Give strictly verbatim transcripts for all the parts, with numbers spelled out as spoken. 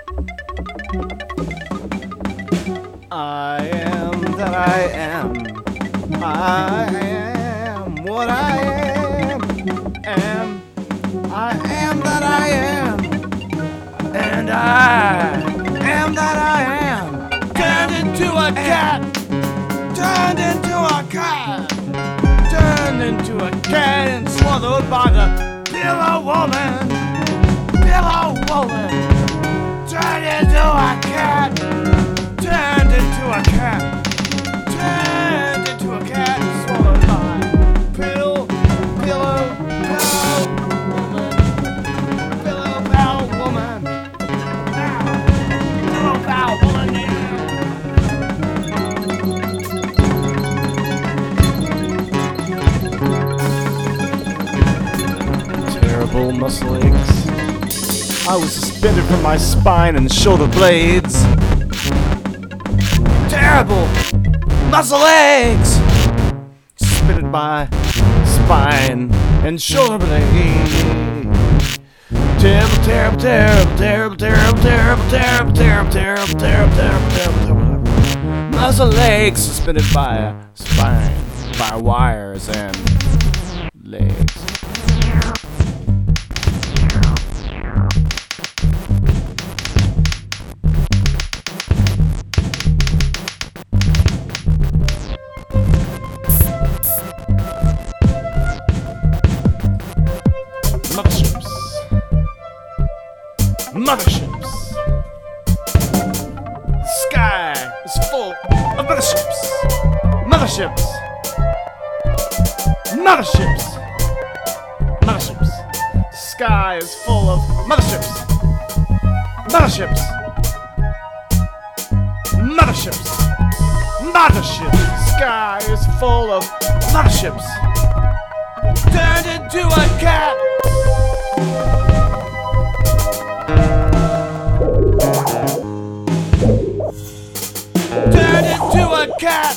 I am that I am. I am what I am. Am I am that I am. And I am that I am. Turned into a cat. Turned into a cat. Turned into a cat and swallowed by the pillow woman. Pillow woman. Turned into a cat. Turned into a cat. Turned into a cat and swallowed by pill, pillow, pal woman. Pillow, pal woman. Pillow, pal woman. Terrible muscle aches. I was suspended from my spine and shoulder blades. Terrible muscle aches. Suspended by spine and shoulder blades. Terrible, terrible, terrible, terrible, terrible, terrible, terrible, terrible, terrible, terrible, terrible, terrible, terrible. Muscle aches suspended by spine, by wires and legs. Motherships. Motherships. The sky is full of motherships. Motherships. Motherships. Motherships. The sky is full of motherships. Motherships. Motherships. Motherships. The sky is full of motherships. Turned into a cat. Turned into a cat.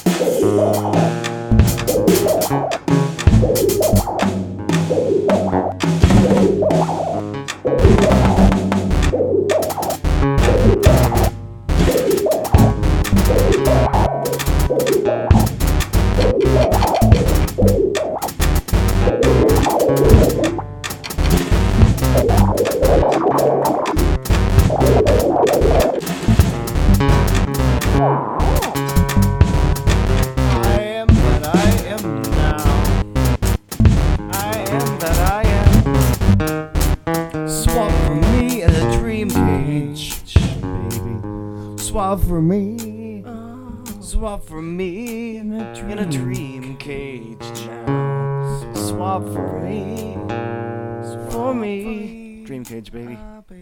Swap for me, swap for me in a dream, in a dream cage now. Swap for me, for me, dream cage, baby.